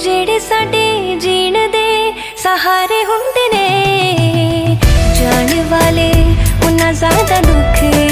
ਜਿਹੜੇ ਸਾਡੇ ਜੀਣ ਦੇ ਸਹਾਰੇ ਹੁੰਦੇ ਨੇ। ਜਾਣ ਵਾਲੇ ਉਨਾ ਜ਼ਿਆਦਾ ਦੁੱਖ